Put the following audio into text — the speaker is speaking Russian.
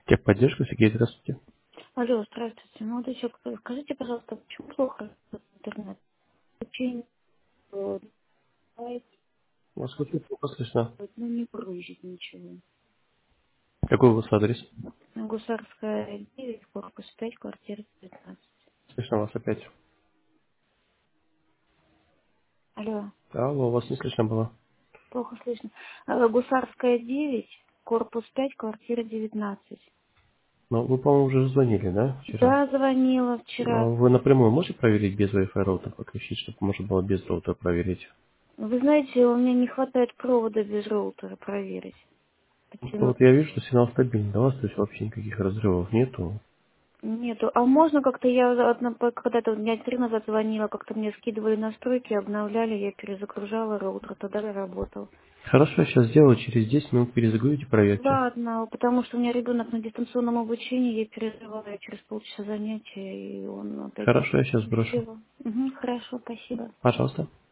Техподдержка, Сергей, здравствуйте. Алло, здравствуйте. Молодой человек, скажите, пожалуйста, почему плохо работает интернет? Очень сайт, Вас очень плохо слышно. ну, не грузит ничего. Какой у вас адрес? Гусарская 9, корпус 5, квартира 15. Слышно вас опять. Алло, Алло, вас не слышно было. плохо слышно. Гусарская 9, корпус 5, квартира 19. Ну, вы, по-моему, уже звонили, да, вчера? Да, звонила вчера. Ну, вы напрямую можете проверить без Wi-Fi роутера подключить, чтобы можно было без роутера проверить? Вы знаете, у меня не хватает провода без роутера проверить. Ну, Потянуть. вот я вижу, что сигнал стабильный, да, у вас то есть вообще никаких разрывов нету. Нету. А можно как-то я когда-то дня 3 назад звонила, как-то мне скидывали настройки, обновляли, я перезагружала роутер, тогда и работал. Хорошо, я сейчас сделаю, через 10 минут перезагрузите, проверьте. Ладно, потому что у меня ребенок на дистанционном обучении, я переживаю через полчаса занятия, и он опять... Хорошо, я сейчас брошу. Спасибо. Угу, хорошо, спасибо. Пожалуйста.